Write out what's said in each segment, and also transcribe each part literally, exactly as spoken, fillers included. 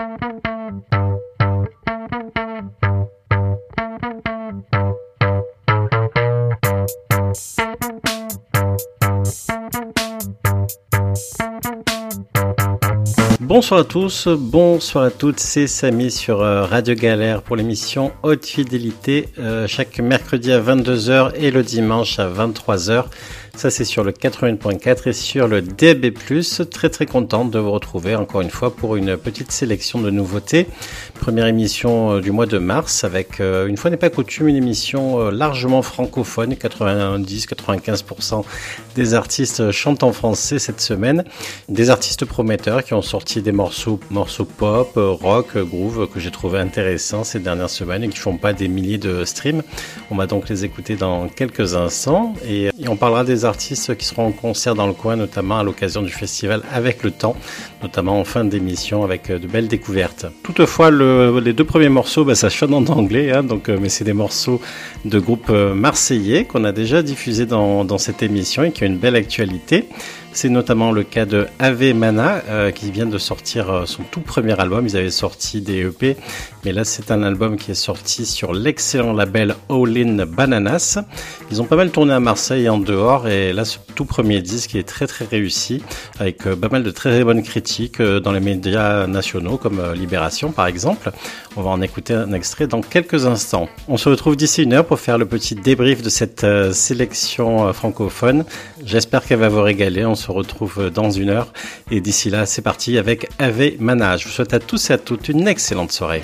Bonsoir à tous, bonsoir à toutes, c'est Samy sur Radio Galère pour l'émission Haute Fidélité, euh, chaque mercredi à vingt-deux heures et le dimanche à vingt-trois heures. Ça, c'est sur le quatre-vingts point quatre et sur le D A B plus. Très très content de vous retrouver encore une fois pour une petite sélection de nouveautés. Première émission du mois de mars avec, euh, une fois n'est pas coutume, une émission euh, largement francophone. quatre-vingt-dix à quatre-vingt-quinze pour cent des artistes chantent en français cette semaine. Des artistes prometteurs qui ont sorti des morceaux, morceaux pop, rock, groove que j'ai trouvé intéressants ces dernières semaines et qui font pas des milliers de streams. On va donc les écouter dans quelques instants et, et on parlera des artistes qui seront en concert dans le coin, notamment à l'occasion du festival Avec le Temps, notamment en fin d'émission avec de belles découvertes. Toutefois, le, les deux premiers morceaux, bah, ça chante en anglais, hein, donc, mais c'est des morceaux de groupes marseillais qu'on a déjà diffusés dans, dans cette émission et qui ont une belle actualité. C'est notamment le cas de Ave Mana euh, qui vient de sortir euh, son tout premier album. Ils avaient sorti des E P, mais là c'est un album qui est sorti sur l'excellent label All In Bananas. Ils ont pas mal tourné à Marseille et en dehors, et là ce tout premier disque est très très réussi avec euh, pas mal de très, très bonnes critiques euh, dans les médias nationaux comme euh, Libération par exemple. On va en écouter un extrait dans quelques instants. On se retrouve d'ici une heure pour faire le petit débrief de cette euh, sélection euh, francophone. J'espère qu'elle va vous régaler. On se retrouve dans une heure et d'ici là c'est parti avec Ave Mana. Je vous souhaite à tous et à toutes une excellente soirée.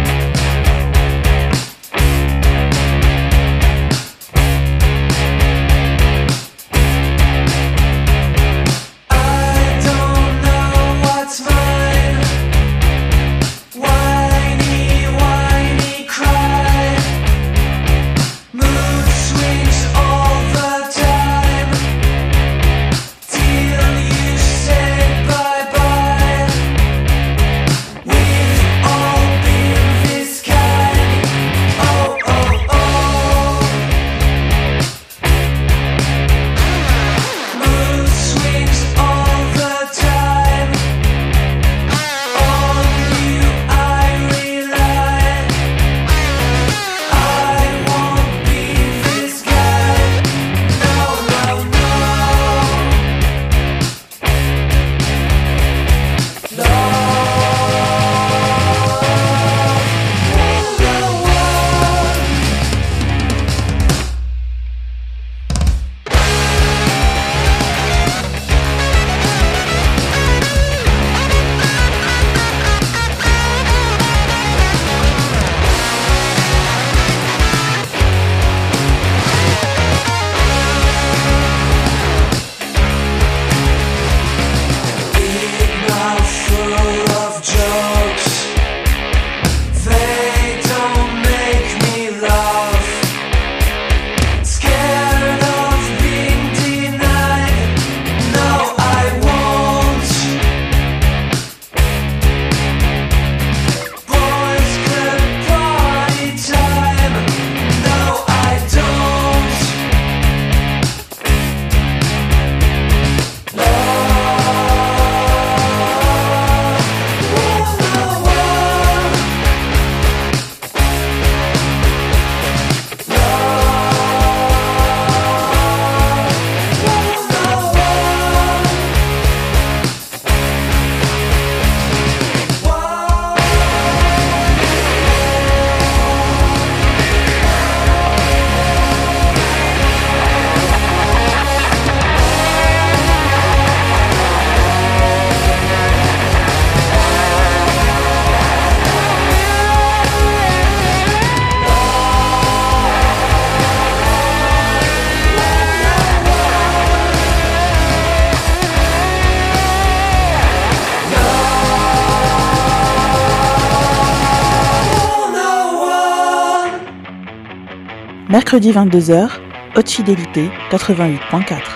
Mercredi vingt-deux heures, Haute Fidélité quatre-vingt-huit point quatre.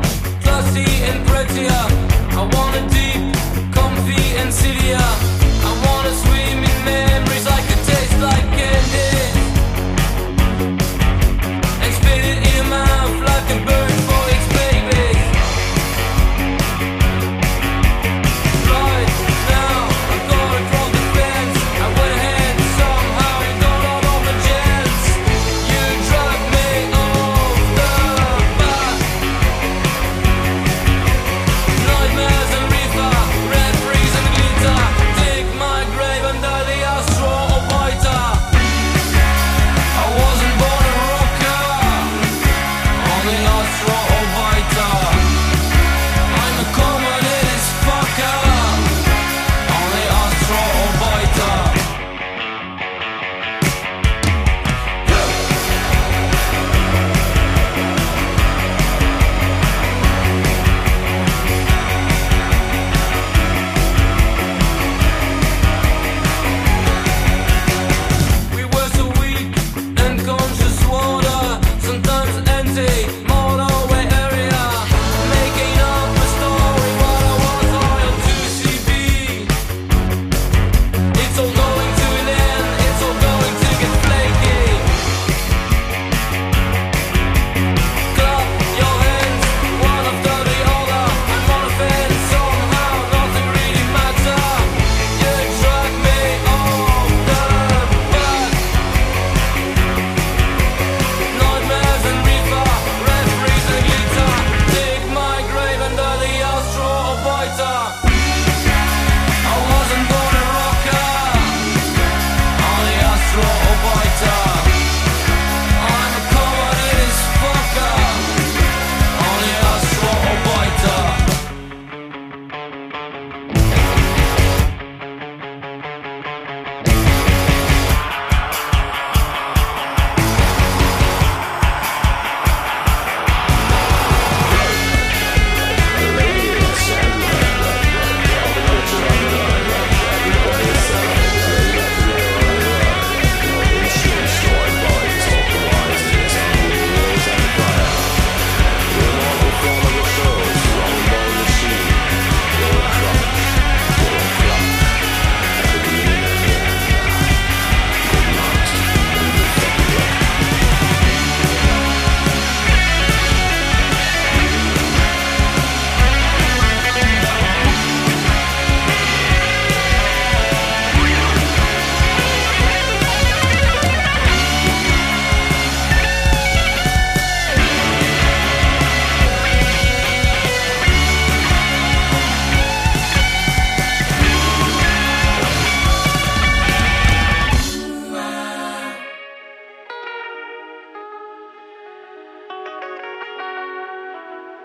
I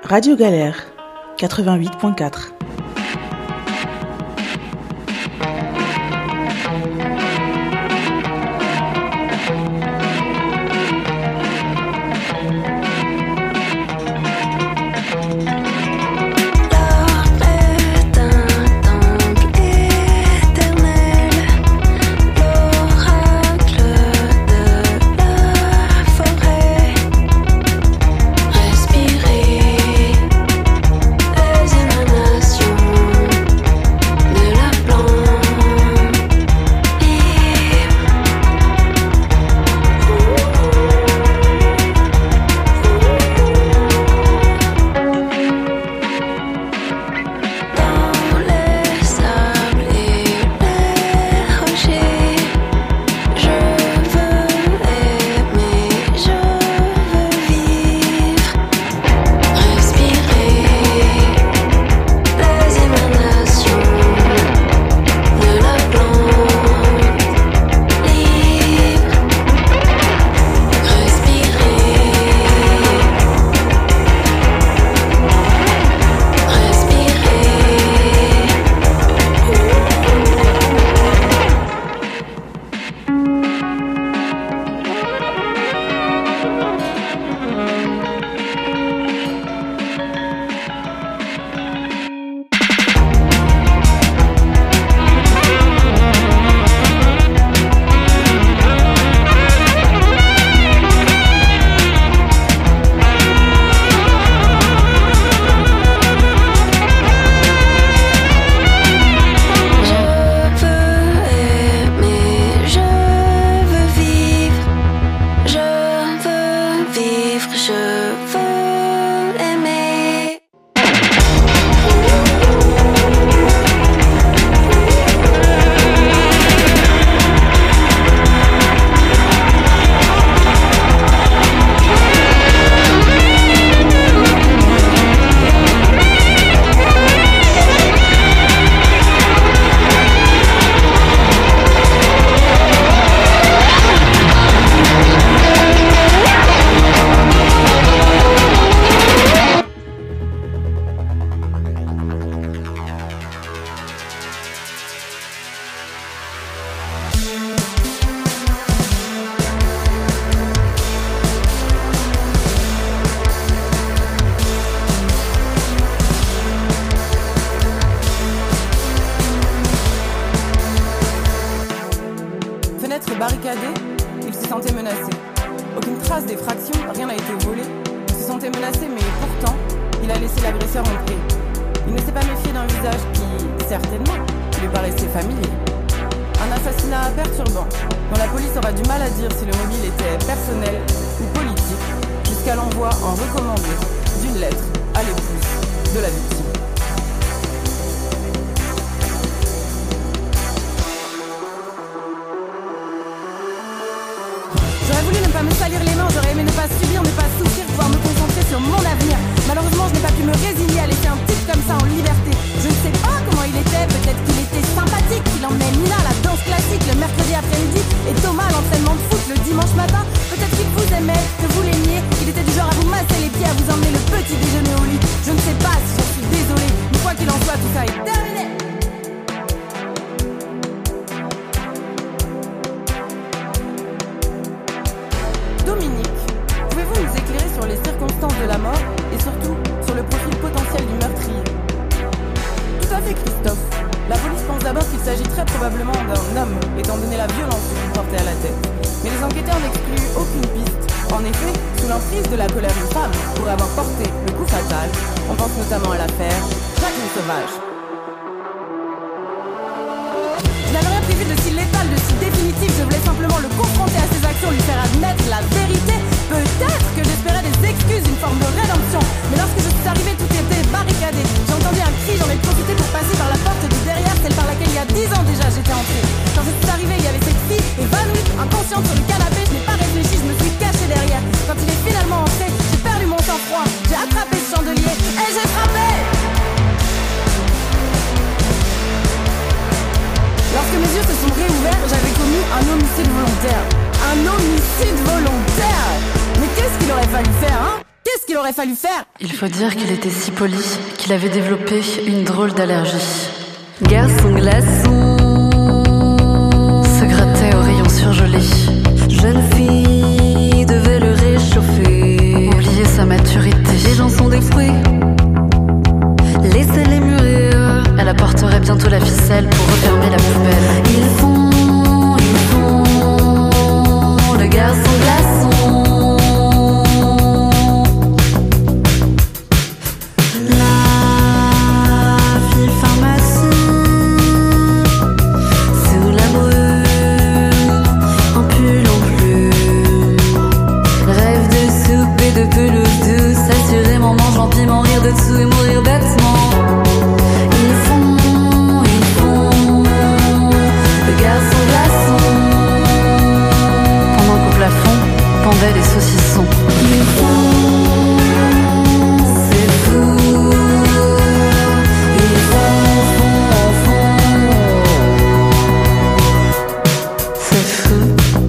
Radio Galère, quatre-vingt-huit point quatre. Barricadé, il se sentait menacé. Aucune trace d'effraction, rien n'a été volé. Il se sentait menacé, mais pourtant, il a laissé l'agresseur entrer. Il ne s'est pas méfié d'un visage qui, certainement, lui paraissait familier. Un assassinat perturbant, dont la police aura du mal à dire si le mobile était personnel ou politique, jusqu'à l'envoi en recommandé d'une lettre à l'épouse de la victime. J'aurais voulu ne pas me salir les mains, j'aurais aimé ne pas subir, ne pas souffrir, pouvoir me concentrer sur mon avenir. Malheureusement, je n'ai pas pu me résigner à laisser un type comme ça en liberté. Je ne sais pas comment il était, peut-être qu'il était sympathique, qu'il emmenait Nina à la danse classique le mercredi après-midi et Thomas à l'entraînement de foot le dimanche matin. Peut-être qu'il vous aimait, que vous l'aimiez, qu'il était du genre à vous masser les pieds, à vous emmener le petit déjeuner au lit. Je ne sais pas si j'en suis désolée, une fois qu'il en soit, tout ça est terminé. Dominique, pouvez-vous nous éclairer sur les circonstances de la mort et surtout sur le profil potentiel du meurtrier? Tout à fait, Christophe. La police pense d'abord qu'il s'agit très probablement d'un homme, étant donné la violence qu'il portait à la tête. Mais les enquêteurs n'excluent aucune piste. En effet, sous l'emprise de la colère d'une femme pour avoir porté le coup fatal, on pense notamment à l'affaire Jacqueline Sauvage. Je n'avais rien prévu de si létal, de si définitif. Je voulais simplement le confronter à ses actions, lui faire admettre la vérité. Peut-être que j'espérais des excuses, une forme de rédemption. Mais lorsque je suis arrivée, tout était barricadé. J'ai entendu un cri, j'en ai profité pour passer par la porte du derrière, celle par laquelle il y a dix ans déjà j'étais entrée. Quand je suis arrivée, il y avait cette fille évanouie, inconsciente sur le canapé. Je n'ai pas réfléchi, je me suis cachée derrière. Quand il est finalement entré, j'ai perdu mon sang-froid. J'ai attrapé ce chandelier et j'ai frappé. Lorsque mes yeux se sont réouverts, j'avais commis un homicide volontaire. Un homicide volontaire. Mais qu'est-ce qu'il aurait fallu faire, hein? Qu'est-ce ce qu'il aurait fallu faire. Il faut dire qu'il était si poli qu'il avait développé une drôle d'allergie. Garçon glaçon se grattait au rayon surgelé. Jeune fille devait le réchauffer. Oublier sa maturité. Les gens sont des fruits. Laissez-les mûrir. Elle apporterait bientôt la ficelle pour refermer la poubelle. Ils font, ils font le garçon glaçon. Piment, rire de dessous et mourir bêtement. Ils font, ils font le garçon glaçon. Pendant qu'au plafond pendaient des saucissons. Ils font, c'est fou. Ils font, font, font. C'est fou.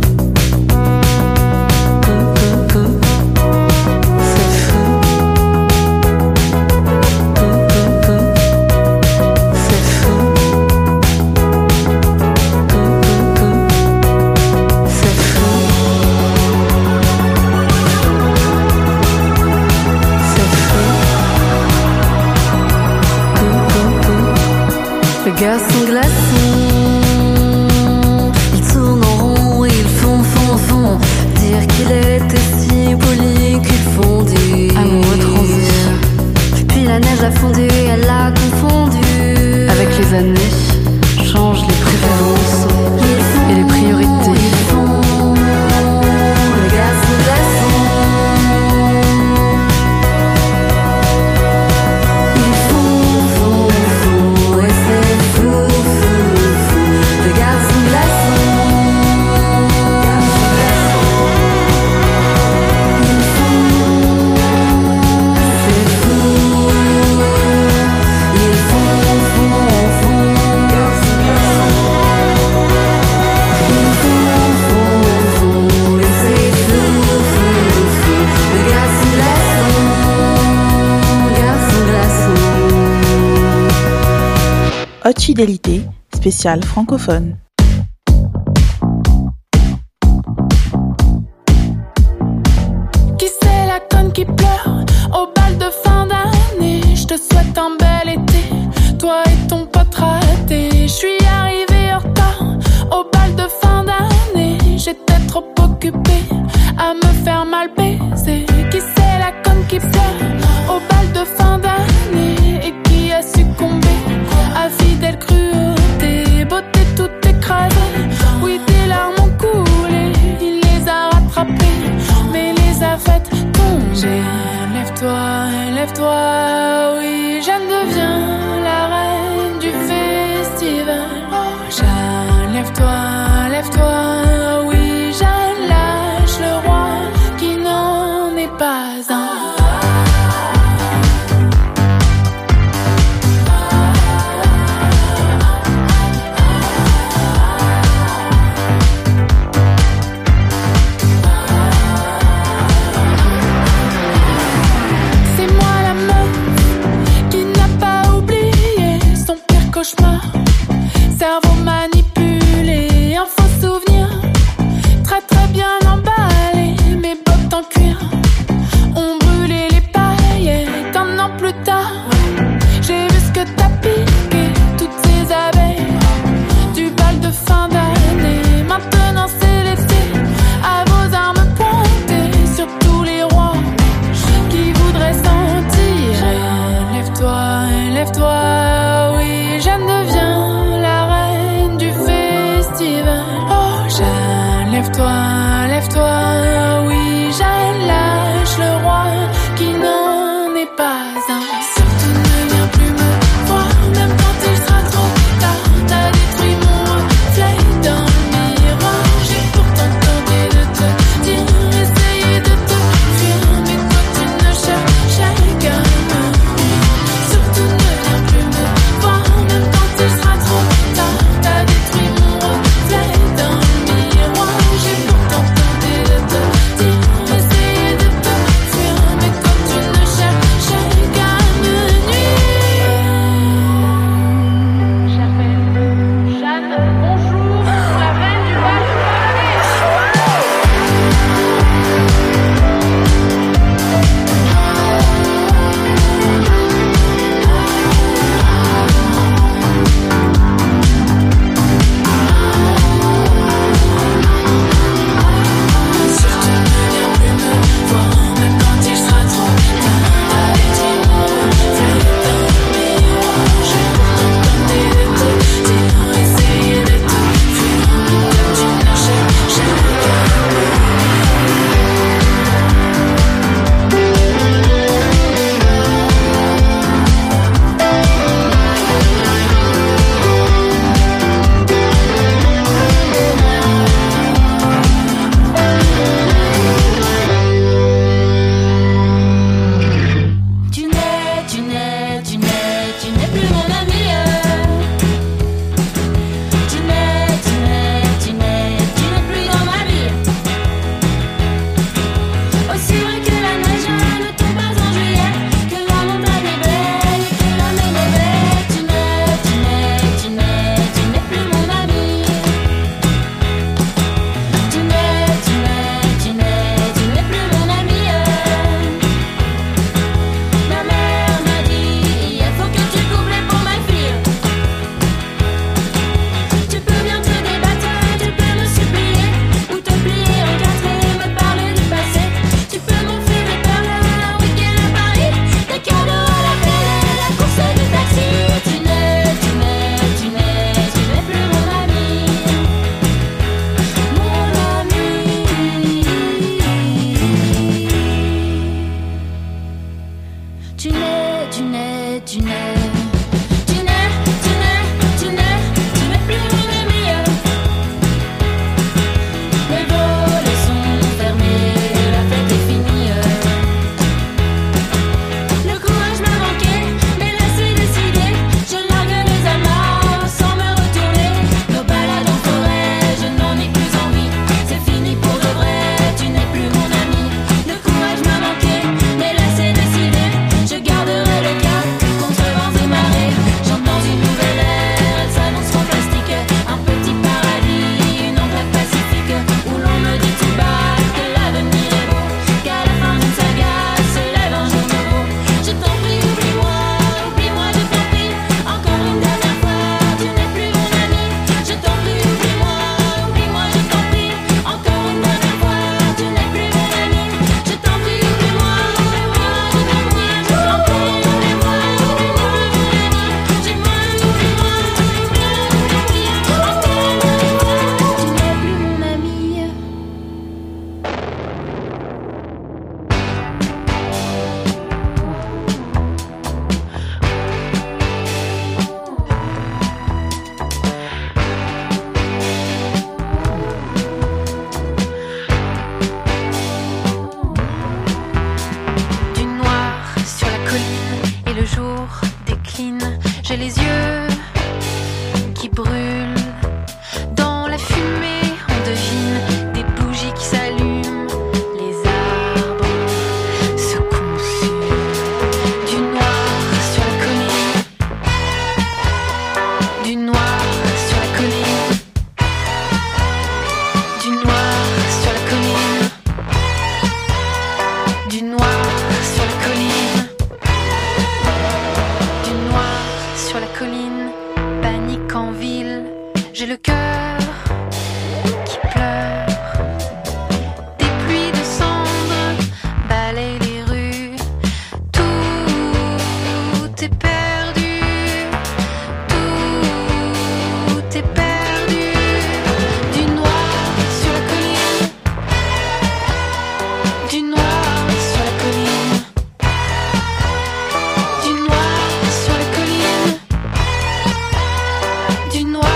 Garçon glaçon, ils tournent en rond et ils font, font, font. Dire qu'il était si poli qu'ils font dire amoureux transi. Puis la neige a fondu, elle l'a confondu. Avec les années, changent les préférences et les priorités. Ils font le garçon glaçon. Ils font, font, font, et c'est fou, fou, fou. Le garçon glaçon. Ils font, c'est fou. Ils font, font, font. Garçon glaçon. Ils font, font, font, et c'est fou, fou, fou. Le garçon glaçon. Garçon glaçon. Haute fidélité, spécial francophone. Qui c'est la conne qui pleure au bal de fin d'année? Je te souhaite un bel été, toi et ton pote raté. Je suis arrivée en retard au bal de fin d'année. J'étais trop occupée à me faire mal baiser. Qui c'est la conne qui pleure au bal de fin d'année et qui a succombé à fidèle cruauté? Beauté toute écrasée, oui des larmes ont coulé. Il les a rattrapées mais les a faites tomber. Lève-toi, lève-toi, oui Jeanne devient la reine du festival. Oh Jeanne, lève-toi, lève-toi, oui Jeanne lâche le roi qui n'en est pas un. C'est moi la meuf qui n'a pas oublié son pire cauchemar. Cerveau manipulé, un faux souvenir, très très bien emballé. Mes bottes en cuir ont brûlé les paillettes. Un an plus tard, j'ai vu ce que t'as piqué, toutes ces abeilles du bal de fin d'année. Maintenant c'est l'été, à vos armes pointées sur tous les rois qui voudraient sentir. Jeanne, lève-toi, lève-toi, oui Jeanne devient la reine du festival. Oh Jeanne, lève-toi, lève-toi, oui Jeanne lâche le roi qui n'en est pas un. Surtout ne viens plus me voir, même quand il sera trop tard. T'as détruit mon reflet dans le miroir. J'ai pourtant tenté de te dire, essayé de te fuir, mais toi tu ne cherchais qu'à me nuire. Surtout ne viens plus me voir, même quand il sera trop tard. T'as détruit mon reflet dans le miroir. J'ai pourtant J'ai le cœur qui pleure. Des pluies de cendres balayent les rues. Tout est perdu. Tout est perdu. Du noir sur la colline. Du noir sur la colline. Du noir sur la colline. Du noir.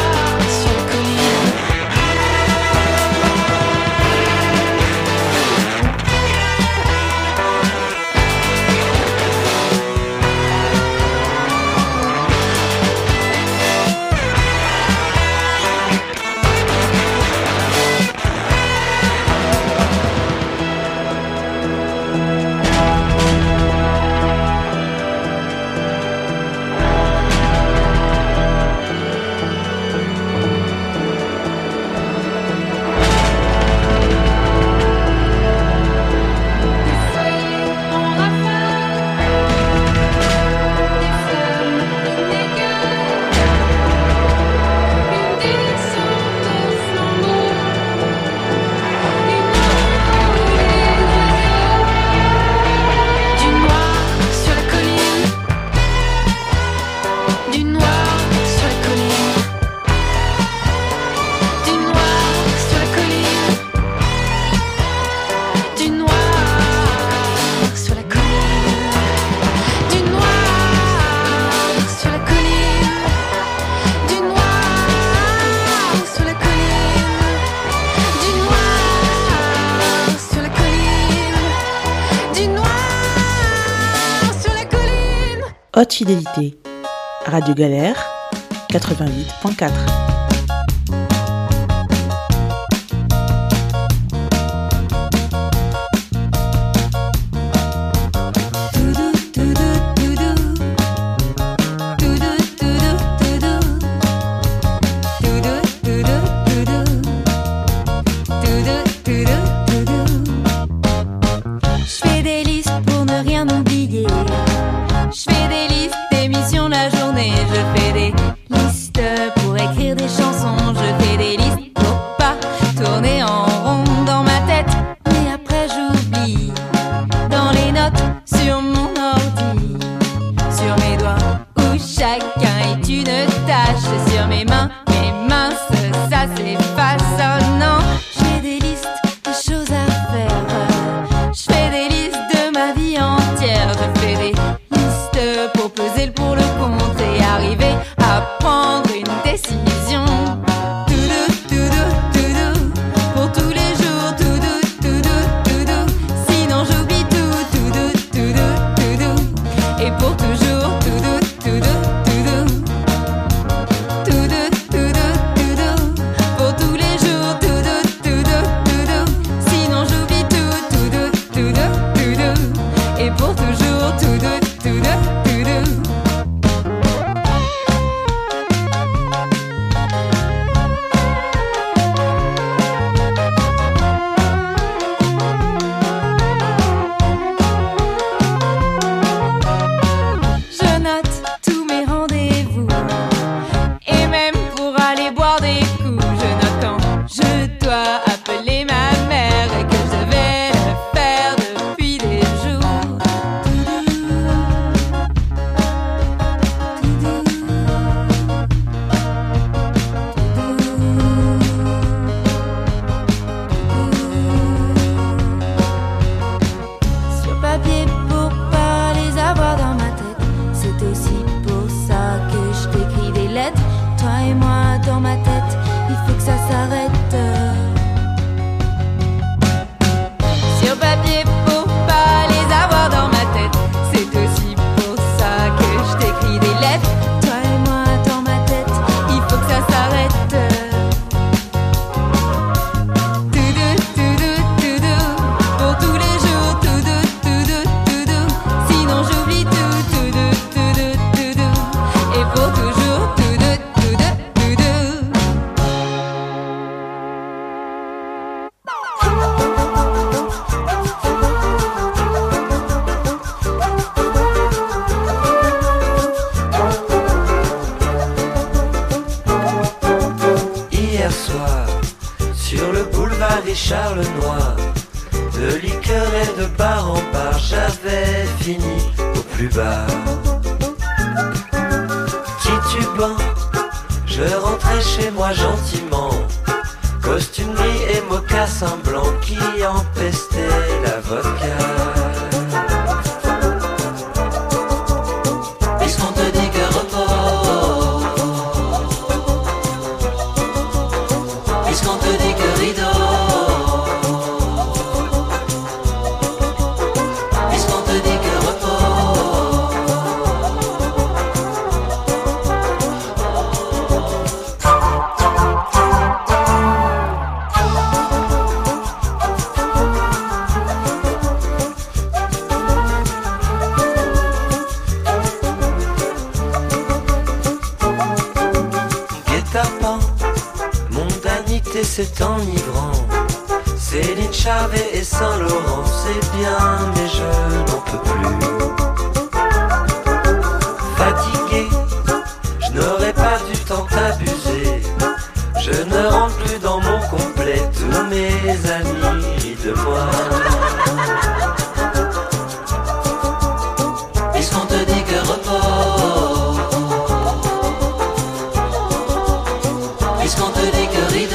Haute fidélité, Radio Galère, quatre-vingt-huit point quatre. s'asseoir sur le boulevard Richard Lenoir. De liqueur et de bar en bar, j'avais fini au plus bas. Titubant, je rentrais chez moi gentiment, costume gris et mocassin blanc qui empestait la vodka. Puisqu'on te dit que repos, puisqu'on te dit que rideau, puisqu'on te dit que c'est enivrant. Céline Charvet et Saint-Laurent, c'est bien, mais je n'en peux plus. Fatigué, je n'aurais pas dû tant abuser. Je ne rentre plus dans mon complet, tous mes amis rient de moi. Puisqu'on te dit que repos, puisqu'on te dit que rideau,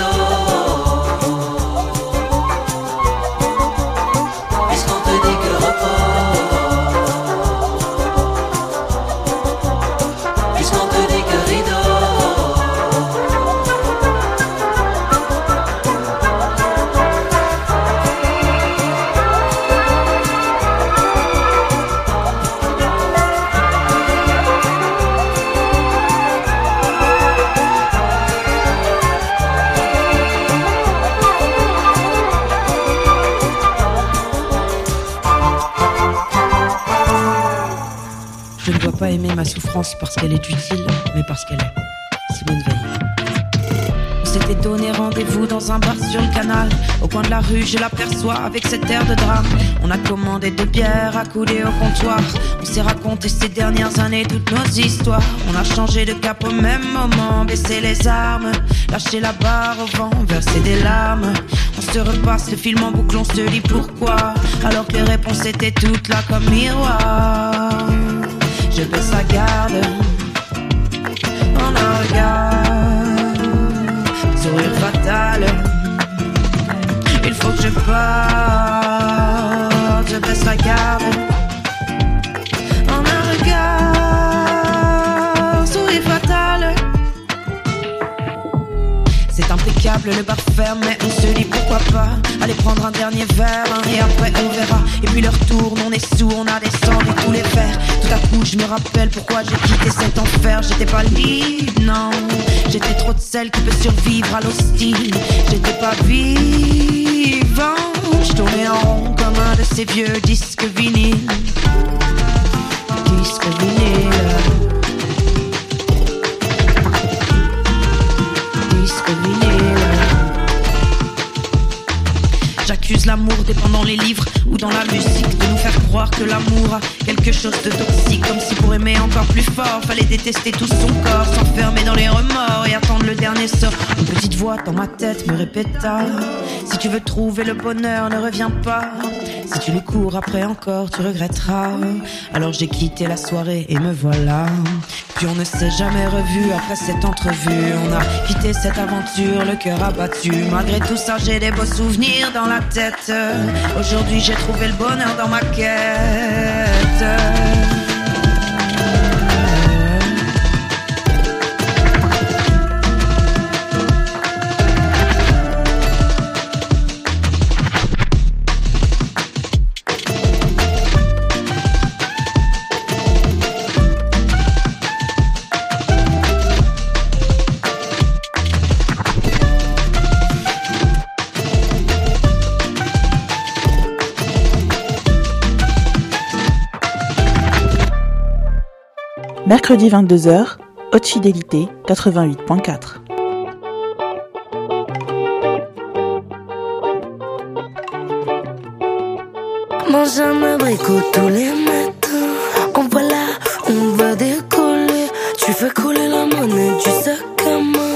pas aimer ma souffrance parce qu'elle est utile, mais parce qu'elle est Simone Veil. On s'était donné rendez-vous dans un bar sur le canal. Au coin de la rue, je l'aperçois avec cet air de drame. On a commandé deux bières accoudées au comptoir. On s'est raconté ces dernières années toutes nos histoires. On a changé de cap au même moment, baissé les armes, lâché la barre au vent, versé des larmes. On se repasse le film en boucle, on se dit pourquoi, alors que les réponses étaient toutes là comme miroir. Je baisse la garde, on en regarde, sourire fatal, il faut que je parte. Je baisse la garde, on en regarde, sourire fatal. C'est impeccable, le bar ferme, mais on se dit pourquoi pas aller prendre un dernier verre, hein, et après on verra. Et puis l'heure tourne, on est sous, on a descendu tous les verres. Tout à coup je me rappelle pourquoi j'ai quitté cet enfer. J'étais pas libre, non, j'étais trop de celle qui peut survivre à l'hostile. J'étais pas vivant, je tournais en rond comme un de ces vieux disques vinyles. Disques vinyles, disques vinyles. J'accuse l'amour dépendant les livres ou dans la musique de nous faire croire que l'amour a quelque chose de toxique. Comme si pour aimer encore plus fort fallait détester tout son corps, s'enfermer dans les remords et attendre le dernier sort. Une petite voix dans ma tête me répéta: si tu veux trouver le bonheur, ne reviens pas. Si tu les cours après encore, tu regretteras. Alors j'ai quitté la soirée et me voilà. Puis on ne s'est jamais revu après cette entrevue. On a quitté cette aventure, le cœur abattu. Malgré tout ça, j'ai des beaux souvenirs dans la tête. Aujourd'hui, j'ai trouvé le bonheur dans ma quête. Mercredi vingt-deux heures, Haute Fidélité quatre-vingt-huit point quatre. Mange un abricot tous les matins. On va là, on va décoller. Tu fais couler la monnaie du sac à main.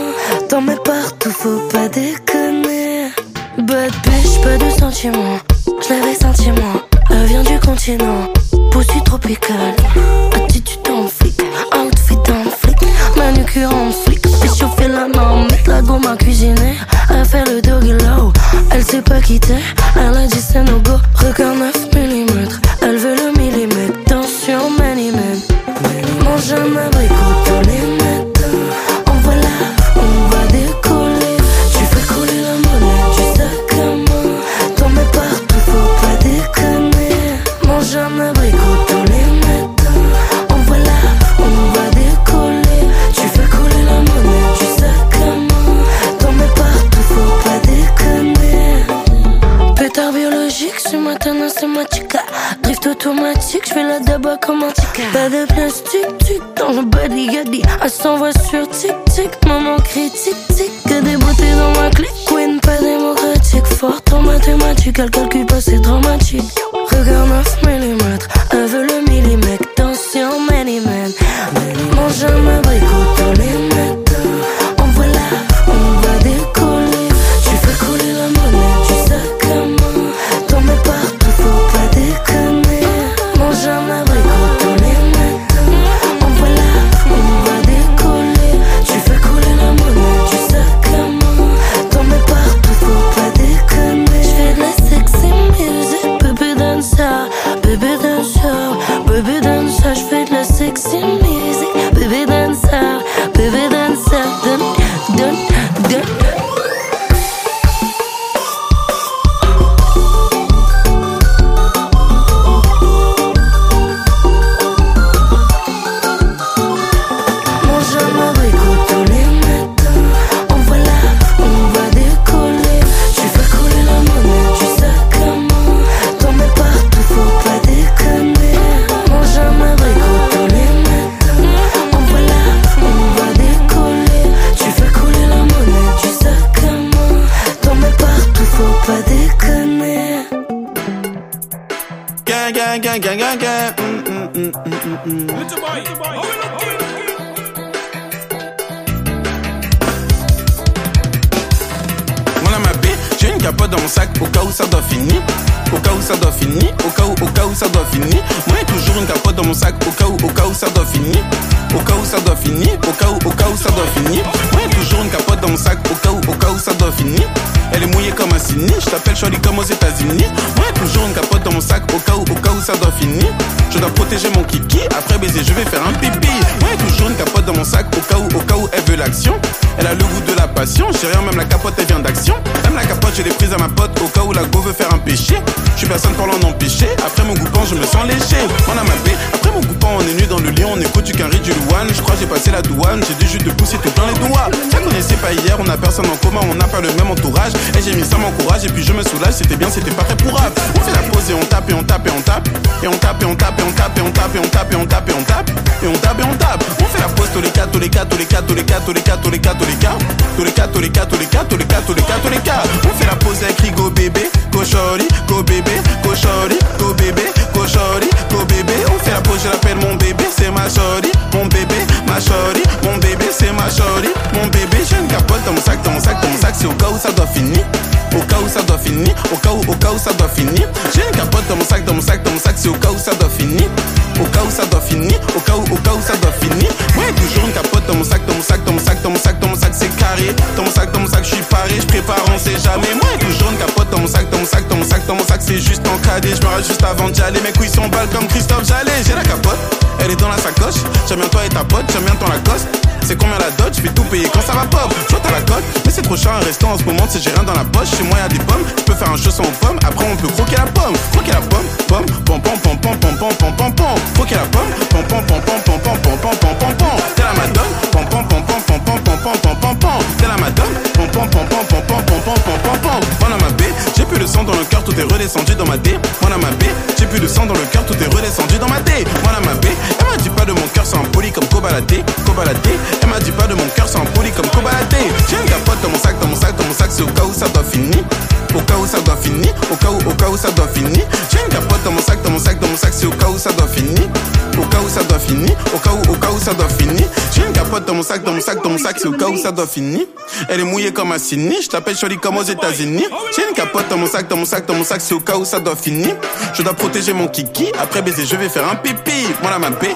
t'en mets partout, faut pas déconner. Bad bitch, pas de sentiments, je l'avais senti moi. Elle vient du continent, pussy tropicale. Attitude en flic, outfit en flic, manucure en flic. J'ai chauffé la main, mettre la gomme à cuisiner. Elle fait le doggy low, elle sait pas quitter. Elle a dit c'est no go, regard neuf millimètres. Elle veut le millimètre, tension many men. Mange un abricot tous les matins. On va là, on va décoller. Tu fais couler la monnaie du sac à main. T'en mets partout, faut pas déconner. Mange un abricot tous les matins. On va là, on va décoller. Tu fais couler la monnaie du sac à main. T'en mets partout, faut pas déconner. Pétard biologique, ce matin c'est ma chica. Drift automatique, j'fais la daba comme un tica. Pas de plastique, tic dans le body yadi. Elle s'envoie sur tic-tic, maman critique, tic. Que des beautés dans ma clique, queen pas démocratique. Forte en mathématiques, elle calcule pas, c'est dramatique. Regard neuf millimètres, elle veut le millimètre. Tension many men. Mange un abricot tous les matins. On va là, on va décoller. Tu fais couler la monnaie du sac à main. T'en mets partout, faut pas déconner. Mange un abricot tous les matins. On va là, on va décoller. Tu fais couler la monnaie du sac à main. T'en mets partout, faut pas déconner. J'fais de la sexy music, baby dancer, baby dancer, baby dancer. J'fais de la sexy music, baby dancer, baby dancer. Dun, dun, dun. Mange un abricot tous les matins. On va là, on va décoller. Tu fais couler la monnaie du sac à main. T'en mets partout, faut pas déconner. Mange un abricot tous les matins. On va là, on va décoller. Tu fais couler la monnaie du sac à main. T'en mets partout, faut pas déconner. Gang, gang, gang, gang, gang, gang. Mm, mm, mm, mm, mm, mm. Mon ama B, j'ai une capote dans mon sac au cas où ça doit finir. Au cas où ça doit finir, au cas où, au cas où ça doit finir. Moi j'ai toujours une capote dans mon sac au cas où, au cas où ça doit finir. Au cas où ça doit finir, au cas où, au cas où ça doit finir. Moi j'ai toujours une capote dans mon sac au cas où, au cas où ça doit finir. Elle est mouillée comme un cyni, je t'appelle Shorty comme aux États-Unis. Moi j'ai toujours une capote dans mon sac au cas où, au cas où ça doit finir. Je dois protéger mon kiki, après baiser je vais faire un pipi. Moi j'ai toujours une capote dans mon sac au cas où, au cas où elle veut l'action. Elle a le goût de la passion, j'ai rien, même la capote elle vient d'action. Même la capote je l'ai prise à ma pote au cas où la go veut faire un péché. Je suis personne pour l'en empêcher, après mon goupant je me sens léger. On a ma paix, après mon goupant on est nu dans le lit, on écoute du Quinry du Louane. Je crois j'ai passé la douane, j'ai du jus de poussée tout plein les doigts. Ça connaissait pas hier, on a personne en commun, on n'a pas le même entourage. Et j'ai mis ça m'encourage et puis je me soulage, c'était bien, c'était pas fait pour rap. On fait la pause et on tape et on tape et on tape. Et on tape et on tape et on tape et on tape et on tape et on tape et on tape. Et on tape et on tape. On fait la pause tous les cas, tous les cas, tous les cas, tous les cas, tous les cas, tous les cas, tous les cas. Tous les cas, tous les cas, tous les cas, tous les cas, tous les cas, tous les cas. On fait la pause avec go bébé, go shorty, go bébé, go shorty, go bébé, go shorty, go bébé. On fait la pause, je l'appelle mon bébé, c'est ma shorty, mon bébé, ma shorty, mon bébé, c'est ma shorty, mon bébé. J'ai une capote dans mon sac, dans mon sac, dans mon sac, c'est au cas où ça doit finir. Au cas où ça doit finir, au cas où, au cas où ça doit finir. J'ai une capote dans mon sac, dans mon sac, dans mon sac, c'est au cas où ça doit finir. Au cas où ça doit finir, au cas où, au cas où ça doit finir. Moi j'ai toujours une capote dans mon sac, dans mon sac, dans mon sac, dans mon sac, dans mon sac, c'est carré. Dans mon sac, dans mon sac, je suis paré, je prépare, on sait jamais. Moi j'ai toujours une capote dans mon sac, dans mon sac, dans mon sac, dans mon sac, c'est juste encadré. Je me rase juste avant d'y aller, mes couilles sont balles comme Christophe Jallet. J'ai la capote, elle est dans la sacoche. J'aime bien toi et ta pote, j'aime bien ton Lacoste. C'est combien la dot, je vais tout payer quand ça va pop. Je vois t'as la cote, mais c'est trop cher un restant en ce moment, c'est j'ai rien dans la poche. Chez moi y'a des pommes, je peux faire un chausson aux pommes. Après on peut croquer la pomme, croquer la pomme, pomme, pom pom pom pom pom pom pom pom pom. Croquer la pomme, pom pom pom pom pom pom pom pom pom pom pom. T'es la madone, pom pom pom pom pom pom pom pom pom pom pom. T'es la madone, pom pom pom pom pom pom pom pom pom pom pom. Mon ama B, j'ai plus de sang dans le cœur, tout est redescendu dans ma D. Mon ama B, j'ai plus de sang dans le cœur, tout est redescendu dans ma D. Mon ama B, elle m'a dit pas de mon cœur, c'est un poli comme Kobalade, Kobalade. Elle m'a dit pas de mon cœur, c'est un poli comme Kobalade. J'ai une capote dans mon sac, dans mon sac, dans mon sac, c'est au cas où ça doit finir. Au cas où ça doit finir, au cas où, au cas où ça doit finir. J'ai une capote dans mon sac, dans mon sac, dans mon sac, c'est au cas où ça doit finir. Au cas où ça doit finir, au cas où, au cas où ça doit finir. J'ai une capote dans dans mon sac, dans mon sac, dans mon sac, c'est au cas où ça doit finir. Elle est mouillée comme un Sydney, je t'appelle Shorty comme aux États-Unis. J'ai une capote dans mon sac, dans mon sac, dans mon sac, c'est au cas où ça doit finir. Je dois protéger mon kiki, après baiser, je vais faire un pipi. Voilà ma paix.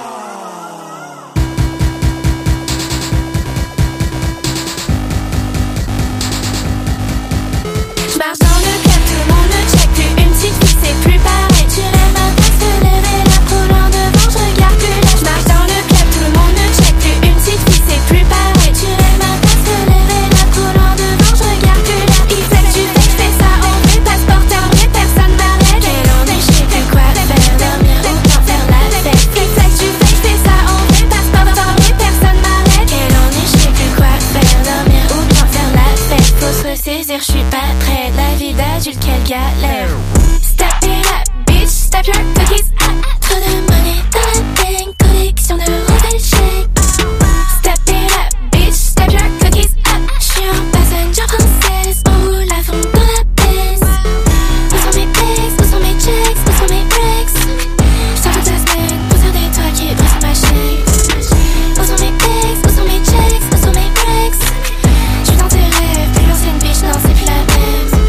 Je marche dans le club, tout le monde me check. T'es une petite fille, c'est plus pareil. Tu lèves un texte, te lever là, trop loin devant, je regarde plus là. Je marche dans le club, tout le monde me check. T'es une petite fille, c'est plus pareil. Tu lèves un texte, te lever là, trop loin devant, je regarde plus là. Il fait que tu fais, je fais ça, on fait passeport, en vrai, personne m'arrête. Quel on est, je sais plus quoi faire, dormir ou bien faire la fête. Il fait que tu fais, je fais ça, on fait passeport, en vrai, personne m'arrête. Quel on est, je sais plus quoi faire, dormir ou bien faire la fête. Faut se ressaisir, je suis pas prête. La vie d'adulte, quelle galère. Step it up, bitch, step your cookies. Ah, ah, trop de money dans la bank, collection de rebelles shake. Step it up, bitch, step your cookies. Ah, ah, j'suis en passenger française, on roule à fond dans la baisse. Où sont mes pecs, où sont mes checks, où sont mes breaks? J'sors toute la semaine pour faire des toits qui brisent ma chaîne. Où sont mes pecs, où sont mes checks, où sont mes breaks? J'suis dans tes rêves, plus l'ancienne bitch, non c'est plus la même.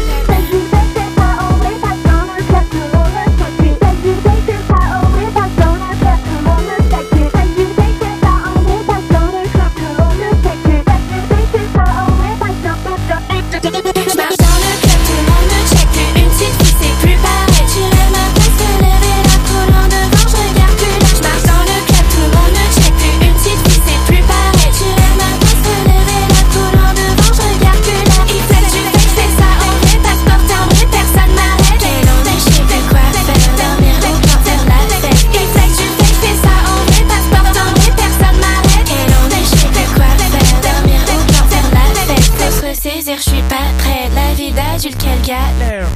Je suis pas prête, la vie d'adulte, quelle galère.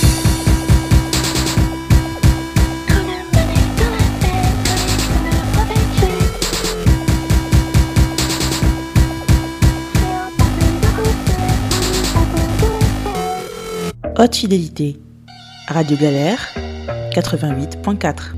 Haute fidélité. Radio Galère, quatre-vingt-huit point quatre.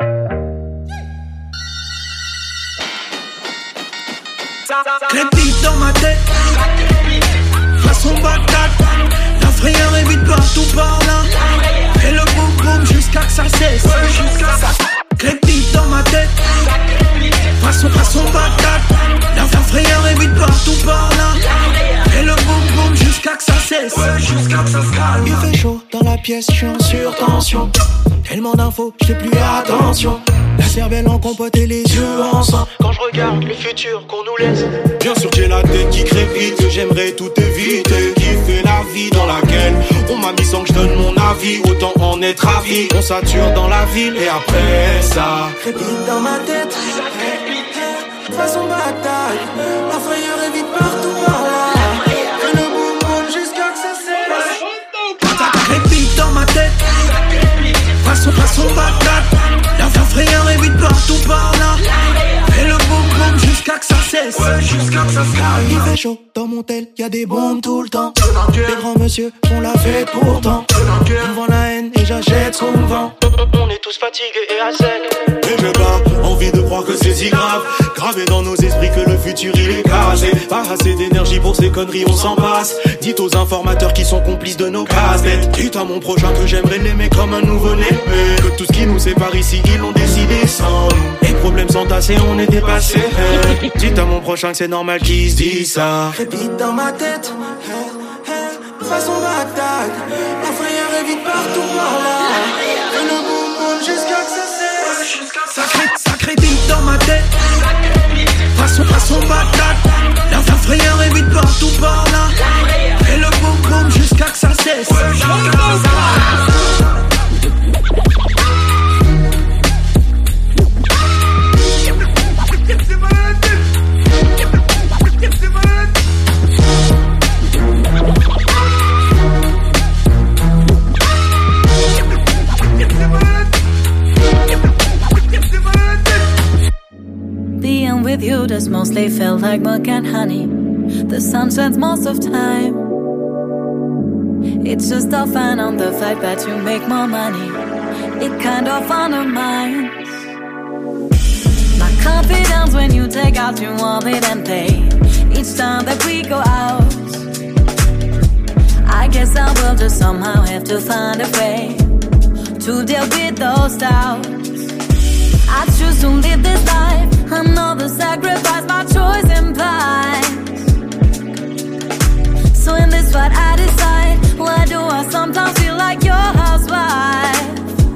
Crépite dans ma tête, façon Bagdad. La frayeur est vite partout par là. Et le boum boum jusqu'à que ça cesse. Crépite dans ma tête, façon façon Bagdad. La frayeur est vite partout par là. Et le boum boum jusqu'à que ça cesse. Il fait chaud dans la pièce, je suis en surtension. Tellement d'infos, je fais plus attention. La cervelle en compote et les yeux en sang. Quand je regarde le futur qu'on nous laisse. Bien sûr que j'ai la tête qui crépite, que j'aimerais tout éviter. Kiffer la vie dans laquelle on m'a mis sans que je donne mon avis. Autant en être ravi. On sature dans la ville et après ça crépite dans ma tête. Ça crépite, façon bataille. La frayeur est vite partout par là. Que le boum boum jusqu'à que ça cesse. Ça crépite dans ma tête. Façon, façon Bagdad. La frayeur est vite partout par là. Et le boum boum jusqu'à que ça cesse. Jusqu'à que ça cesse. Il fait chaud dans mon tel, y'a des bombes tout le temps. Les grands monsieur font la fête pourtant. On vend la haine et j'achète son vent. On est tous fatigués et à sec. Mais j'ai pas envie de croire que c'est si grave. Gravé dans nos esprits que le futur il est casé. Pas assez d'énergie pour ces conneries, on s'en passe. Dites aux informateurs qui sont complices de nos casse-têtes. Dites à mon prochain que j'aimerais l'aimer comme un nouveau-né. Mais que tout ce qui nous sépare ici, ils l'ont décidé sans nous. Les problèmes sont tassés, on est dépassés. Hey. Dites à mon prochain que c'est normal qu'il se dise ça. Répite dans ma tête, hey, hey, façon bataille. La frayeur est vite partout par là. Et le boum boum jusqu'à que ça cesse. Ça crée, ça crépite dans ma tête. Façon, façon bataille. La frayeur est vite partout par là. Et le boum boum jusqu'à que ça cesse. Being with you just mostly felt like milk and honey. The sun shines most of time. It's just all fine on the fact that you make more money. It kind of undermines my Confidence when you take out your wallet and pay each time that we go out. I guess I will just somehow have to find a way to deal with those doubts. I choose to live this life. I know the sacrifice my choice implies. So in this fight I decide, why do I sometimes feel like your housewife?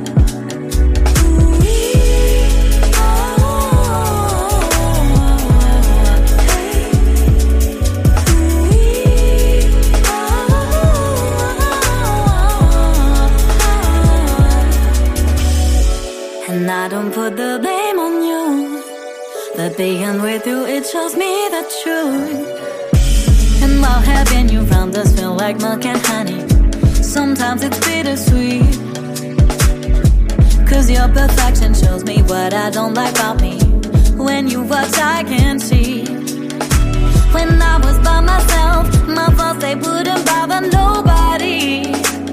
And I don't put the blame on you, but being with you, it shows me the truth. And while having you round does feel like milk and honey, sometimes it's bittersweet. Cause your perfection shows me what I don't like about me. When you watch I can see. When I was by myself, my thoughts they wouldn't bother nobody.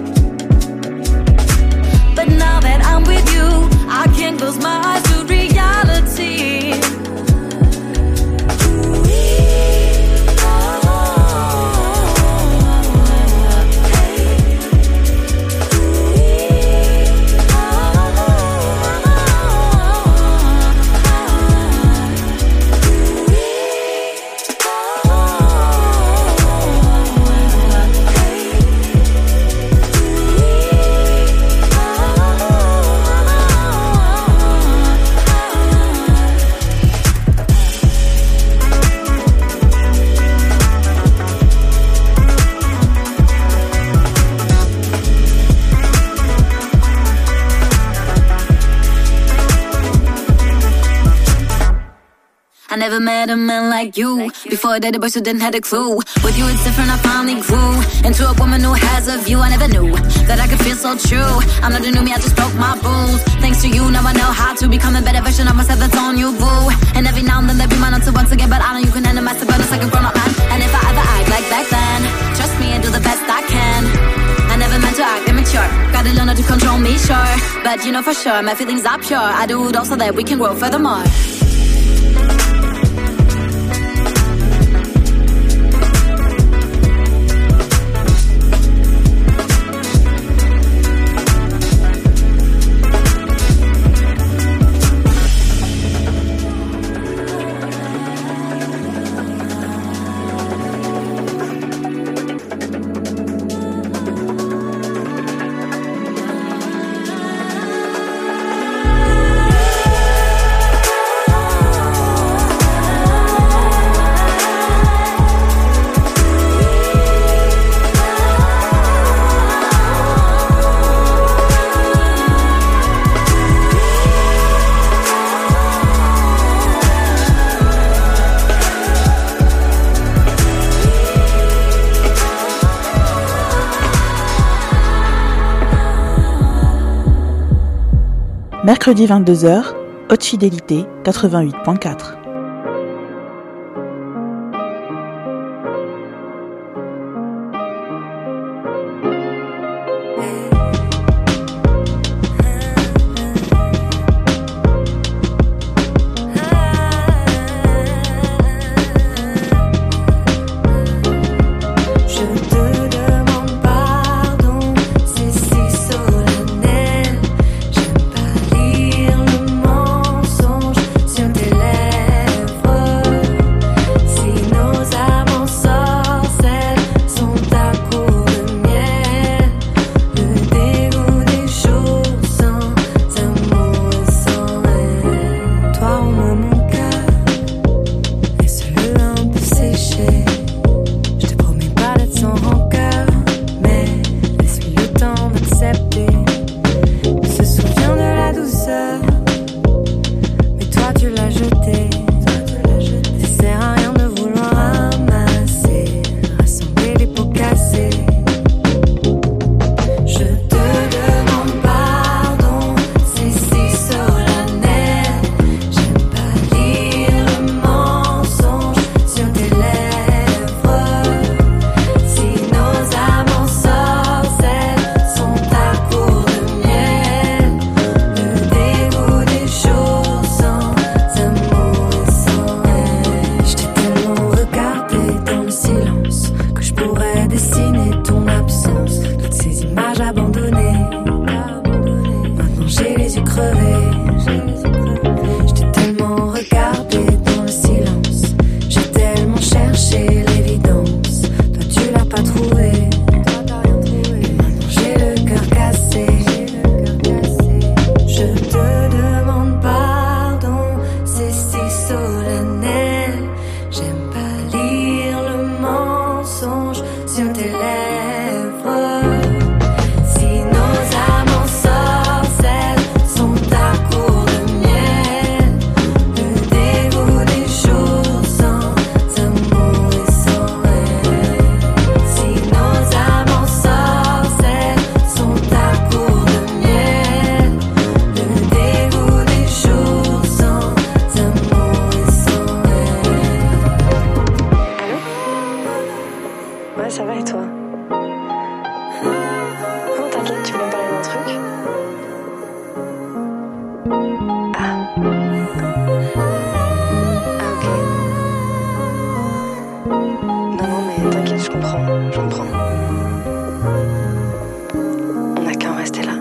But now that I'm with you, I can't close my eyes to reality. I never met a man like you. Before I dated boys who didn't have a clue. With you it's different, I finally grew into a woman who has a view. I never knew that I could feel so true. I'm not a new me, I just broke my rules. Thanks to you, now I know how to become a better version of myself that's on you, boo. And every now and then they be mine until once again. But I know you can handle my stubbornness like a grown-up man. And if I ever act like back then, trust me and do the best I can. I never meant to act immature. Gotta learn how to control me, sure. But you know for sure, my feelings are pure. I do it all so that we can grow furthermore. Mercredi vingt-deux heures, Haute Fidélité quatre-vingt-huit point quatre. J'aime pas lire le mensonge sur tes lèvres. dessiner ton absence, toutes ces images abandonnées. Maintenant j'ai les yeux crevés. Je t'ai tellement regardé dans le silence, j'ai tellement cherché l'évidence. Toi tu l'as pas trouvé. Et maintenant j'ai le cœur cassé. Je te demande pardon, c'est si solennel. J'aime pas lire le mensonge sur tes lèvres. Si nos âmes en sorcelles sont à court de miel, le dégoût des jours sans amour et sans haine. Si nos âmes en sorcelles sont à court de miel, le dégoût des jours sans amour et sans haine. Allô? Ouais, ça va et toi? Non, t'inquiète, tu voulais me parler d'un truc? Ah. Ah, ok. Non, non, mais t'inquiète, je comprends, je comprends. On n'a qu'à en rester là.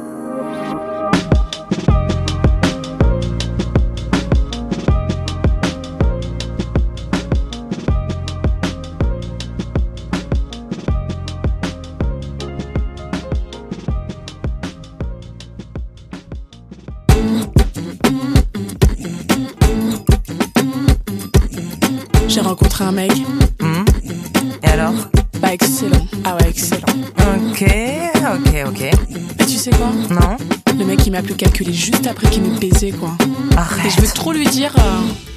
J'ai rencontré un mec. Mmh. Et alors? Bah excellent. Ah ouais, excellent. Ok, ok, ok. Et tu sais quoi? Non? Le mec il m'a plus calculé juste après qu'il m'ait baisé quoi. Arrête. Et je veux trop lui dire... euh,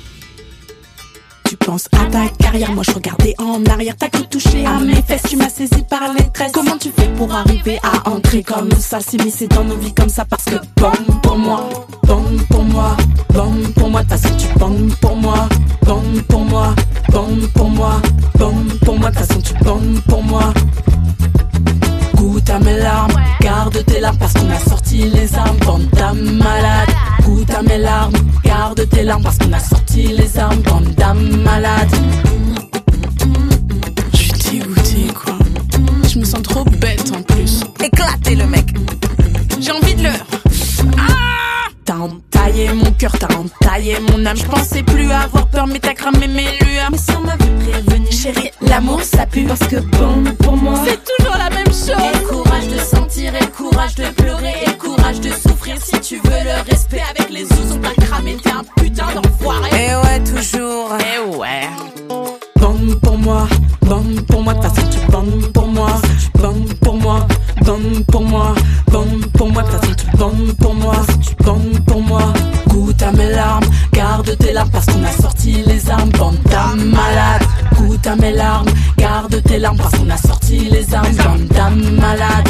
Tu penses à ta carrière, moi je regardais en arrière. T'as cru toucher à mes fesses, tu m'as saisi par les tresses. Comment tu fais pour arriver à entrer comme ça, s'immiscer dans nos vies comme ça? Parce que bon pour moi, bon pour moi, bon pour moi. T'as façon tu bon pour moi, bon pour moi, bon pour moi, bon pour moi. T'as façon tu bon pour moi. Goûte à mes larmes, garde tes larmes parce qu'on a sorti les armes. Bande d'âmes malades. Goûte à mes larmes, garde tes larmes parce qu'on a sorti les armes. Bande d'âmes malades. Je suis dégoûtée quoi. Je me sens trop bête en plus. Éclatez le mec. J'ai envie de le... Ah, t'as entaillé mon cœur, t'as entaillé mon âme. Je pensais plus avoir peur mais t'as cramé mes lueurs. Mais sans m'avoir prévenu, Chérie, l'amour ça pue parce que bon pour moi, c'est toujours la même chose. Et le courage de sentir, et le courage de pleurer, et le courage de souffrir. Si tu veux le respect avec les os, on t'a cramé, t'es un putain d'enfoiré. Et ouais, toujours. Et ouais. Bon pour moi, bon pour moi, de toute façon tu bon pour moi, bon pour moi, bon pour moi, bon pour moi, de toute façon tu bon pour moi, bon pour moi. Goûte à mes larmes, garde tes larmes parce qu'on a sorti les armes. Bande d'âmes malades. Goûte à mes larmes, garde tes larmes parce qu'on a sorti les armes. Bande d'âmes malades.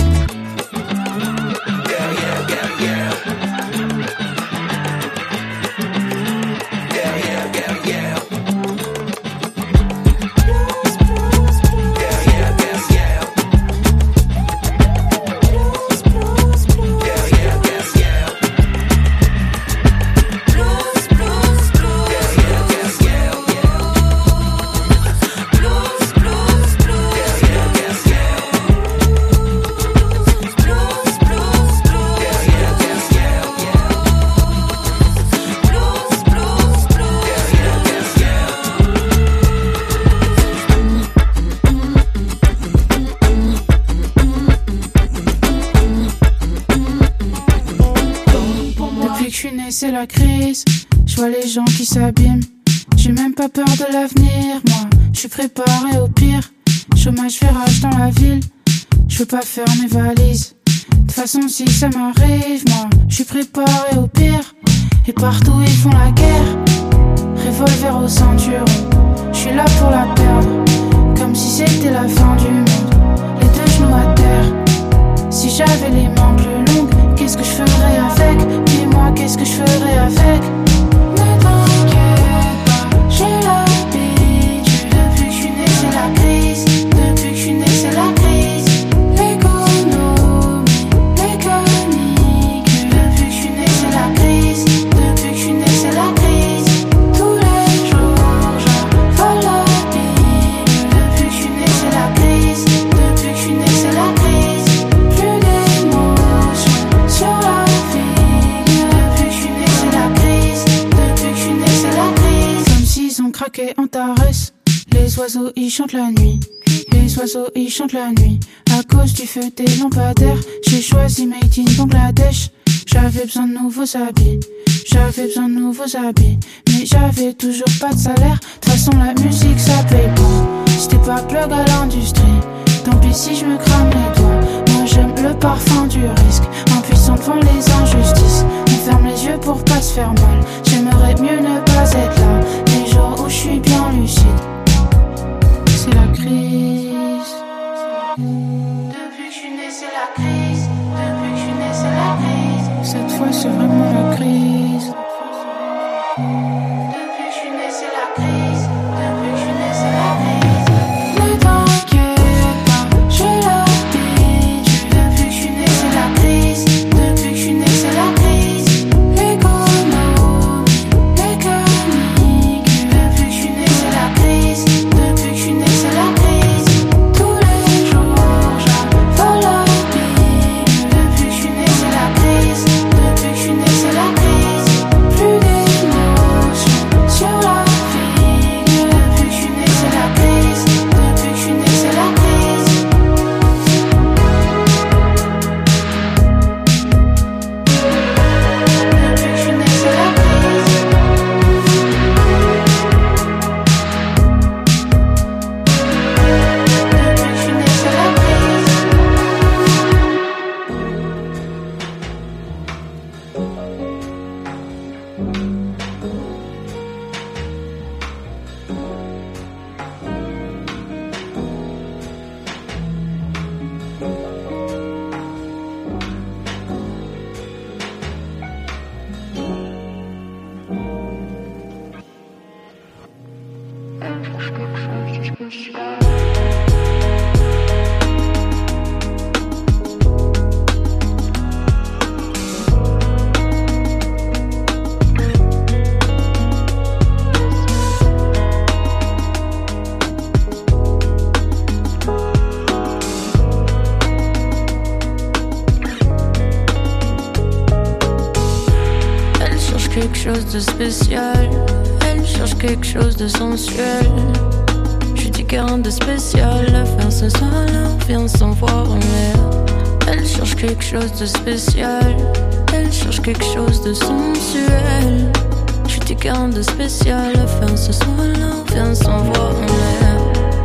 C'est la crise, je vois les gens qui s'abîment. J'ai même pas peur de l'avenir, moi je suis préparé au pire. Chômage fait rage dans la ville, je veux pas faire mes valises. De toute façon si ça m'arrive, moi je suis préparé au pire. Et partout ils font la guerre, revolver au ceinturon. Je suis là pour la perdre, comme si c'était la fin du monde. Les deux genoux à terre, si j'avais les mains plus longues, qu'est-ce que je ferais avec? Dis-moi, qu'est-ce que je ferais avec? Ne t'inquiète pas, j'ai l'habitude. Depuis que je suis né, c'est la crise. Depuis que je suis né, c'est la crise. L'économie, mécanique. Depuis que je suis né, c'est la crise. Depuis que je suis né, c'est la crise. Tous les jours, j'avale la Bible. Depuis que je suis né, c'est la crise. oiseaux ils chantent la nuit. Les oiseaux ils chantent la nuit. À cause du feu des lampadaires, j'ai choisi Made in Bangladesh. J'avais besoin de nouveaux habits, j'avais besoin de nouveaux habits, mais j'avais toujours pas de salaire. De toute façon la musique ça paye pas. C'était pas plug à l'industrie. Tant pis si je me crame les doigts. Moi j'aime le parfum du risque, impuissant devant les injustices. On ferme les yeux pour pas se faire mal. J'aimerais mieux ne pas être là les jours où je suis bien lucide. C'est la crise. Depuis que je suis née c'est la crise. Depuis que je suis née c'est la crise. Cette fois c'est vraiment la crise. Depuis que je suis née c'est la crise. Depuis que je suis née c'est la crise. Ne t'inquiète pas, j'ai l'habitude. Depuis que je suis née c'est la crise. Depuis que je suis née c'est la crise. L'économie, mécanique. Depuis que je suis née c'est la crise. Depuis que je suis née c'est la crise. Tous les jours j'avale la vie. Depuis que je suis née c'est la crise. Depuis que je suis née c'est la crise. Plus d'émotions sur la vie. Depuis que je suis née c'est la crise. Depuis que je suis née c'est la crise. Depuis que je suis née c'est la crise. Depuis que je suis née c'est la crise. Elle cherche quelque chose de spécial, elle cherche quelque chose de sensuel. Je dis qu'il y a rien de spécial à faire ce soir-là, on vient sans voir en l'air. Elle cherche quelque chose de spécial, elle cherche quelque chose de sensuel. Je dis qu'il y a rien de spécial à faire ce soir-là, on vient sans voir en l'air.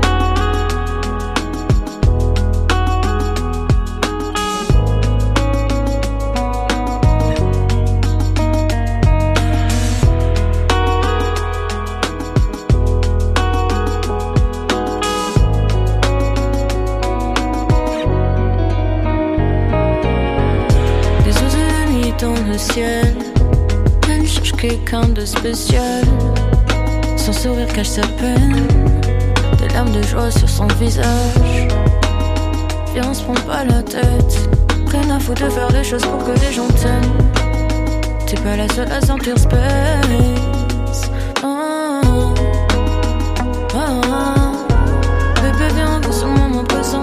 Des oiseaux de nuit dans le ciel, elle cherche quelqu'un de spécial. Son sourire cache sa peine, des larmes de joie sur son visage. Viens, on se prend pas la tête, rien à foutre de faire des choses pour que les gens t'aiment. T'es pas la seule à sentir space. Ah, ah, ah. Bébé, viens, on veut sur le moment présent.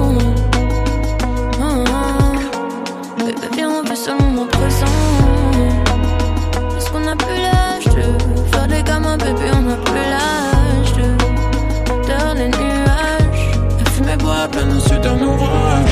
Ah, ah. Bébé, viens, on veut sur le moment présent. Est-ce qu'on a plus l'âge de faire des gamins, bébé, on a plus l'âge de derrière les nuages, à fumer, boire, plein de sud d'un orage.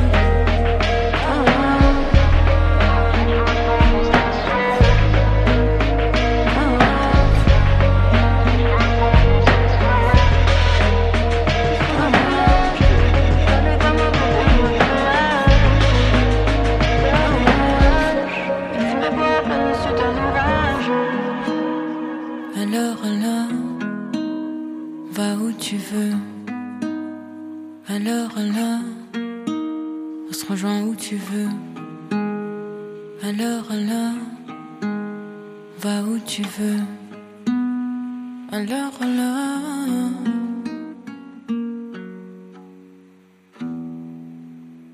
Alors, alors, va où tu veux. Alors, alors, on se rejoint où tu veux. Alors, alors, va où tu veux. Alors, alors.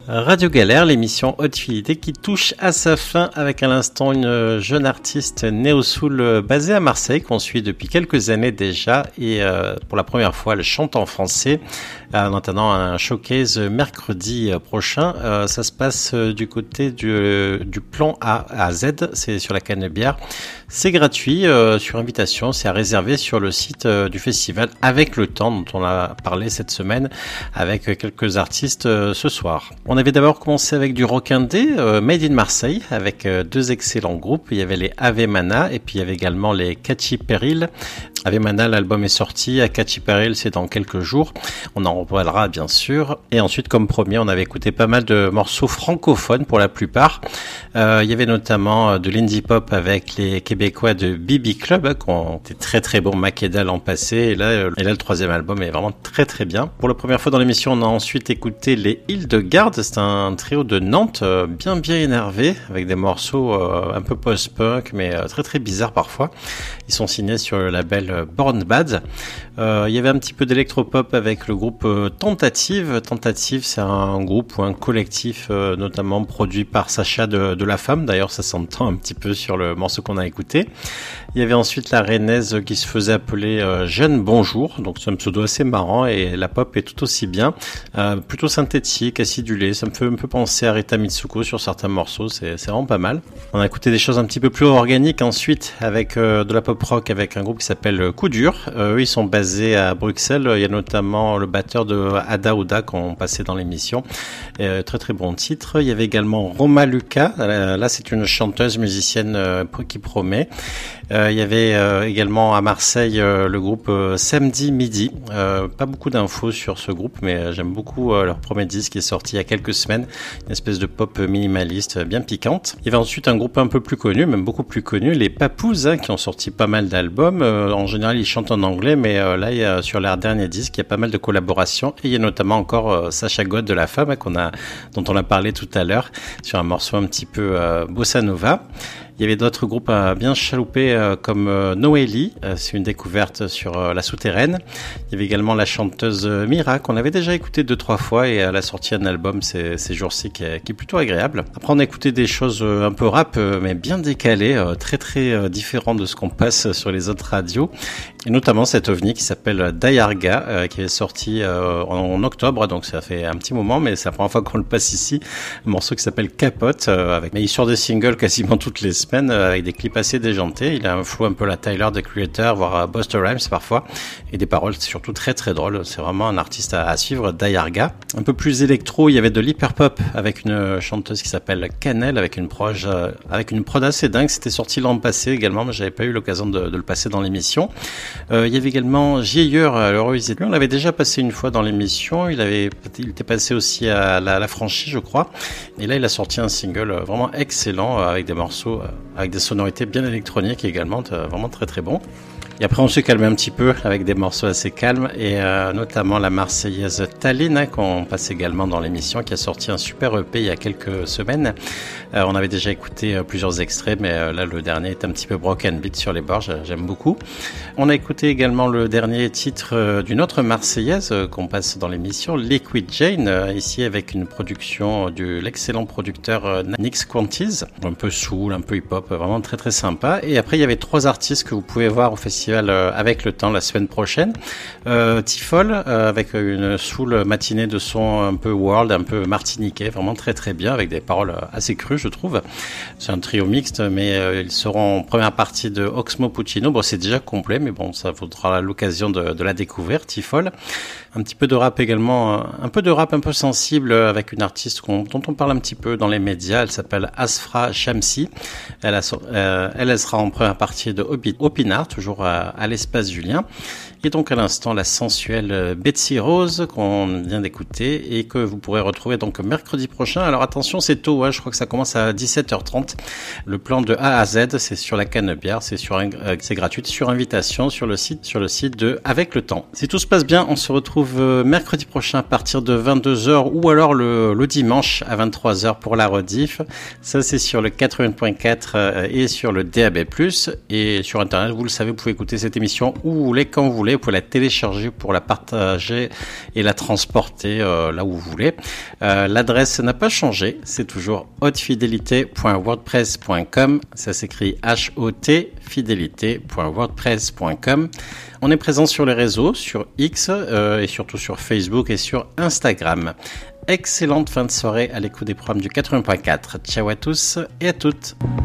Radio Galère, l'émission Haute Fidélité qui touche à sa fin avec à l'instant une jeune artiste néo-soul basée à Marseille qu'on suit depuis quelques années déjà et euh, pour la première fois elle chante en français euh, en attendant un showcase mercredi prochain. Euh, ça se passe du côté du, du plan A à Z, c'est sur la Canebière. C'est gratuit euh, sur invitation, c'est à réserver sur le site euh, du festival Avec le temps dont on a parlé cette semaine avec quelques artistes euh, ce soir. On avait d'abord commencé avec du rock indé, euh, Made in Marseille, avec euh, deux excellents groupes. Il y avait les Ave Mana et puis il y avait également les Catchy Peril. Ave Mana, l'album est sorti, à Catchy Peril, c'est dans quelques jours. On en reparlera bien sûr. Et ensuite, comme premier, on avait écouté pas mal de morceaux francophones pour la plupart. Euh, il y avait notamment de l'indie pop avec les Québécois de B B Club, hein, qui ont été très très bons, Makeda l'an passé. Et là, euh, et là, le troisième album est vraiment très très bien. Pour la première fois dans l'émission, on a ensuite écouté les Hildegarde. C'est un trio de Nantes, euh, bien bien énervé, avec des morceaux euh, un peu post-punk, mais euh, très très bizarres parfois. Ils sont signés sur le label Born Bad. Euh, il y avait un petit peu d'électropop avec le groupe euh, Tentative. Tentative, c'est un groupe ou un collectif euh, notamment produit par Sacha de, de la Femme. D'ailleurs, ça s'entend un petit peu sur le morceau qu'on a écouté. Il y avait ensuite la Rennaise qui se faisait appeler euh, Jeanne Bonjour. Donc c'est un pseudo assez marrant et la pop est tout aussi bien. Euh, plutôt synthétique, acidulé. Ça me fait un peu penser à Rita Mitsuko sur certains morceaux. C'est, c'est vraiment pas mal. On a écouté des choses un petit peu plus organiques ensuite avec euh, de la pop rock avec un groupe qui s'appelle Coup Dur. Euh, eux, ils sont basés à Bruxelles. Il y a notamment le batteur de Ada Ouda qu'on passait dans l'émission. Euh, très très bon titre. Il y avait également Roma Luca. Euh, là, c'est une chanteuse musicienne euh, qui promet. Euh, il y avait euh, également à Marseille euh, le groupe euh, Samedi Midi. Euh, pas beaucoup d'infos sur ce groupe, mais euh, j'aime beaucoup euh, leur premier disque qui est sorti il y a quelques semaines. Une espèce de pop minimaliste euh, bien piquante. Il y avait ensuite un groupe un peu plus connu, même beaucoup plus connu, les Papous, hein, qui ont sorti pas mal d'albums. Euh, en général, ils chantent en anglais, mais euh, là, il y a, sur leur dernier disque, il y a pas mal de collaborations. Et il y a notamment encore euh, Sacha God de la Femme, hein, qu'on a, dont on a parlé tout à l'heure, sur un morceau un petit peu euh, bossa nova. Il y avait d'autres groupes euh, bien chaloupés euh, comme euh, Noélie, euh, c'est une découverte sur euh, La Souterraine. Il y avait également la chanteuse euh, Mira qu'on avait déjà écouté deux trois fois et elle a sorti un album ces, ces jours-ci qui est, qui est plutôt agréable. Après on a écouté des choses euh, un peu rap euh, mais bien décalées, euh, très très euh, différentes de ce qu'on passe sur les autres radios. Et notamment cet ovni qui s'appelle Dayarga euh, qui est sorti euh, en, en octobre, donc ça fait un petit moment mais c'est la première fois qu'on le passe ici. Un morceau qui s'appelle Capote, euh, avec... mais il sort des singles quasiment toutes les semaines avec des clips assez déjantés. Il a un flow un peu la Tyler, The Creator, voire Busta Rhymes parfois, et des paroles surtout très très drôles. C'est vraiment un artiste à, à suivre, Dayarga. Un peu plus électro, il y avait de l'hyperpop avec une chanteuse qui s'appelle Canel, avec une prod, euh, avec une prod assez dingue. C'était sorti l'an passé également, mais j'avais pas eu l'occasion de, de le passer dans l'émission. Euh, il y avait également Jaeger, alors ils étaient, on l'avait déjà passé une fois dans l'émission. Il avait, il était passé aussi à la, la franchise, je crois. Et là, il a sorti un single vraiment excellent avec des morceaux avec des sonorités bien électroniques également, vraiment très très bon. Et après on s'est calmé un petit peu avec des morceaux assez calmes et euh, notamment la Marseillaise Tallinn, hein, qu'on passe également dans l'émission, qui a sorti un super E P il y a quelques semaines. Euh, on avait déjà écouté euh, plusieurs extraits, mais euh, là le dernier est un petit peu broken beat sur les bords, j'aime beaucoup. On a écouté également le dernier titre euh, d'une autre Marseillaise euh, qu'on passe dans l'émission, Liquid Jane, euh, ici avec une production de l'excellent producteur euh, Nix Quantiz, un peu soul, un peu hip-hop, vraiment très très sympa. Et après il y avait trois artistes que vous pouvez voir au festival avec le temps la semaine prochaine. Euh, Tifol euh, avec une soul matinée de son un peu world, un peu martiniquais, vraiment très très bien avec des paroles assez crues je trouve. C'est un trio mixte mais euh, ils seront en première partie de Oxmo Puccino. Bon c'est déjà complet mais bon ça vaudra l'occasion de, de la découvrir, Tifol. Un petit peu de rap également, un peu de rap un peu sensible avec une artiste qu'on, dont on parle un petit peu dans les médias. Elle s'appelle Asfra Shamsi. Elle, a, euh, elle, elle sera en première partie de Opinard, toujours à, à l'espace Julien. Et donc à l'instant la sensuelle Betsy Rose qu'on vient d'écouter et que vous pourrez retrouver donc mercredi prochain. Alors attention c'est tôt, hein, je crois que ça commence à dix-sept heures trente. Le plan de A à Z c'est sur la Canebière, c'est sur un, euh, c'est gratuit sur invitation sur le site sur le site de Avec le temps. Si tout se passe bien, on se retrouve mercredi prochain à partir de vingt-deux heures ou alors le, le dimanche à vingt-trois heures pour la rediff. Ça c'est sur le quatre-vingts point quatre et sur le D A B plus, et sur internet vous le savez vous pouvez écouter cette émission où vous voulez quand vous voulez. voulez, vous pouvez la télécharger pour la partager et la transporter euh, là où vous voulez. Euh, l'adresse n'a pas changé, c'est toujours haute fidélité point wordpress point com, ça s'écrit H O T fidélité point wordpress point com. On est présent sur les réseaux, sur X euh, et surtout sur Facebook et sur Instagram. Excellente fin de soirée à l'écoute des programmes du quatre-vingts point quatre. Ciao à tous et à toutes.